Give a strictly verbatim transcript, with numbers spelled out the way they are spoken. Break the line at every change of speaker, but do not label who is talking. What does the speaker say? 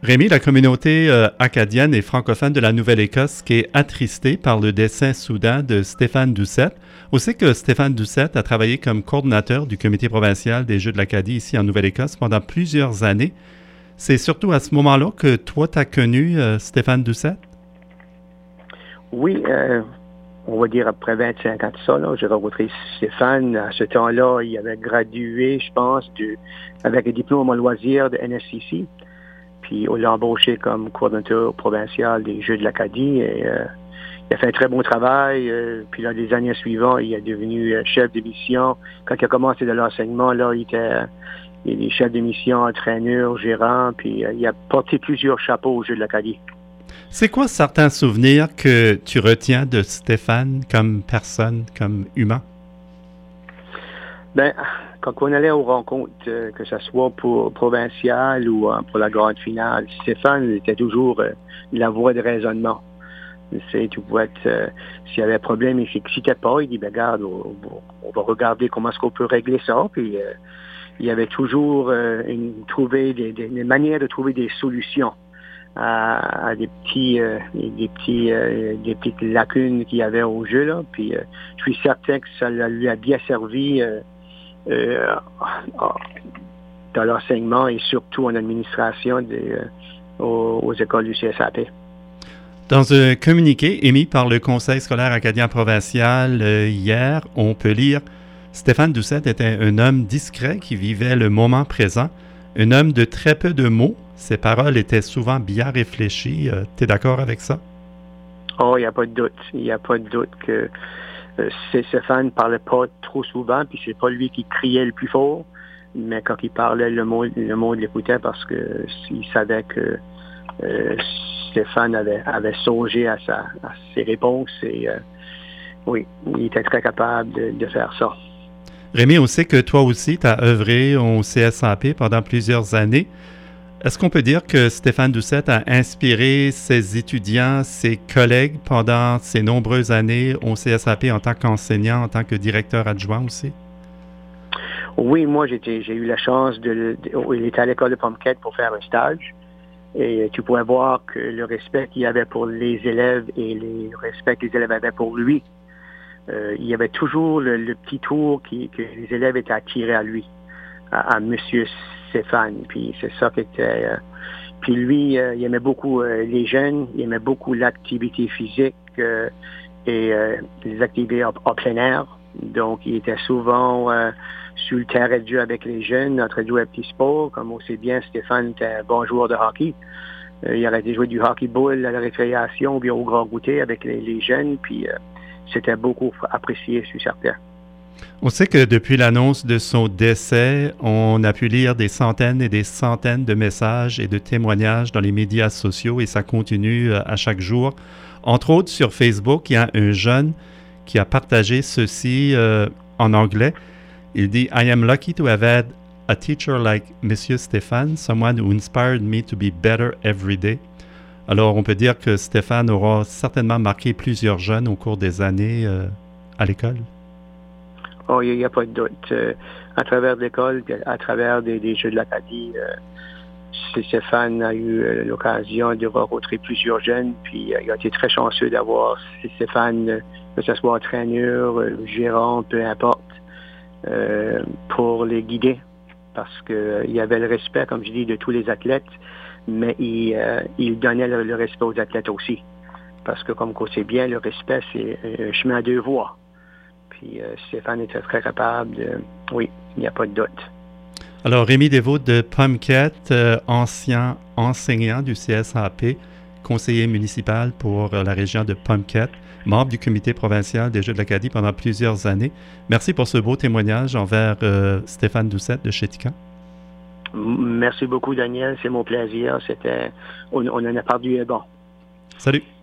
Rémi, la communauté euh, acadienne et francophone de la Nouvelle-Écosse qui est attristée par le décès soudain de Stéphane Doucette. On sait que Stéphane Doucette a travaillé comme coordonnateur du comité provincial des Jeux de l'Acadie ici en Nouvelle-Écosse pendant plusieurs années. C'est surtout à ce moment-là que toi, tu as connu euh, Stéphane Doucette?
Oui, euh, on va dire après vingt-cinq ans de ça, là, j'ai rencontré Stéphane. À ce temps-là, il avait gradué, je pense, du, avec un diplôme en loisirs de N S C C. Puis on l'a embauché comme coordonnateur provincial des Jeux de l'Acadie. Et, euh, il a fait un très bon travail. Euh, puis dans les années suivantes, il est devenu euh, chef de mission. Quand il a commencé de l'enseignement, là, il était, il est chef de mission, entraîneur, gérant. Puis euh, il a porté plusieurs chapeaux aux Jeux de l'Acadie.
C'est quoi certains souvenirs que tu retiens de Stéphane comme personne, comme humain?
Ben, quand on allait aux rencontres, euh, que ce soit pour provincial ou euh, pour la grande finale, Stéphane était toujours euh, la voix de raisonnement. C'est, tu pouvais être, euh, s'il y avait un problème, il ne s'excitait pas, il dit, ben, regarde, on, on va regarder comment est-ce qu'on peut régler ça. Puis, euh, il y avait toujours euh, une, trouver des, des, des manières de trouver des solutions à, à des petits, euh, des petits, euh, des petites lacunes qu'il y avait au jeu, là. Puis, euh, je suis certain que ça lui a bien servi, euh, Euh, dans l'enseignement et surtout en administration des, euh, aux, aux écoles du C S A P.
Dans un communiqué émis par le Conseil scolaire acadien provincial euh, hier, on peut lire « Stéphane Doucette était un homme discret qui vivait le moment présent, un homme de très peu de mots. Ses paroles étaient souvent bien réfléchies. Euh, tu es d'accord avec ça? »
Oh, il n'y a pas de doute. Il n'y a pas de doute que Euh, Stéphane ne parlait pas trop souvent, puis c'est pas lui qui criait le plus fort, mais quand il parlait, le monde, le monde l'écoutait parce que il savait que euh, Stéphane avait, avait songé à, sa, à ses réponses et euh, oui, il était très capable de, de faire ça.
Rémi, on sait que toi aussi, tu as œuvré au C S A P pendant plusieurs années. Est-ce qu'on peut dire que Stéphane Doucette a inspiré ses étudiants, ses collègues pendant ces nombreuses années au C S A P en tant qu'enseignant, en tant que directeur adjoint aussi?
Oui, moi, j'étais, j'ai eu la chance de... de il était à l'école de Pumpkin pour faire un stage. Et tu pouvais voir que le respect qu'il y avait pour les élèves et le respect que les élèves avaient pour lui, euh, il y avait toujours le, le petit tour qui, que les élèves étaient attirés à lui, à, à Monsieur Stéphane. Puis c'est ça qui était... Euh, puis lui, euh, il aimait beaucoup euh, les jeunes, il aimait beaucoup l'activité physique euh, et euh, les activités en, en plein air. Donc, il était souvent euh, sur le terrain de jeu avec les jeunes, en train de jouer à petits sports. Comme on sait bien, Stéphane était un bon joueur de hockey. Euh, il arrêtait de jouer du hockey-ball à la récréation ou bien au grand goûter avec les, les jeunes. Puis, euh, c'était beaucoup apprécié, je suis certain.
On sait que depuis l'annonce de son décès, on a pu lire des centaines et des centaines de messages et de témoignages dans les médias sociaux et ça continue à chaque jour. Entre autres, sur Facebook, il y a un jeune qui a partagé ceci euh, en anglais. Il dit « I am lucky to have had a teacher like Monsieur Stéphane, someone who inspired me to be better every day. » Alors, on peut dire que Stéphane aura certainement marqué plusieurs jeunes au cours des années euh, à l'école.
Oh, il n'y a, a pas de doute. Euh, à travers l'école, à travers des, des Jeux de l'Acadie, euh, Stéphane a eu euh, l'occasion de rencontrer plusieurs jeunes, puis euh, il a été très chanceux d'avoir Stéphane, euh, que ce soit entraîneur, euh, gérant, peu importe, euh, pour les guider, parce qu'il euh, y avait le respect, comme je dis, de tous les athlètes, mais il, euh, il donnait le, le respect aux athlètes aussi. Parce que, comme on sait bien, le respect, c'est un chemin à deux voies. Puis euh, Stéphane était très capable de... Oui, il n'y a pas de doute.
Alors, Rémi Desvaux de Pumpkin, euh, ancien enseignant du C S A P, conseiller municipal pour euh, la région de Pumpkin, membre du comité provincial des Jeux de l'Acadie pendant plusieurs années. Merci pour ce beau témoignage envers euh, Stéphane Doucette de Chéticamp.
Merci beaucoup, Daniel. C'est mon plaisir. C'était... On, on en a perdu un bon.
Salut.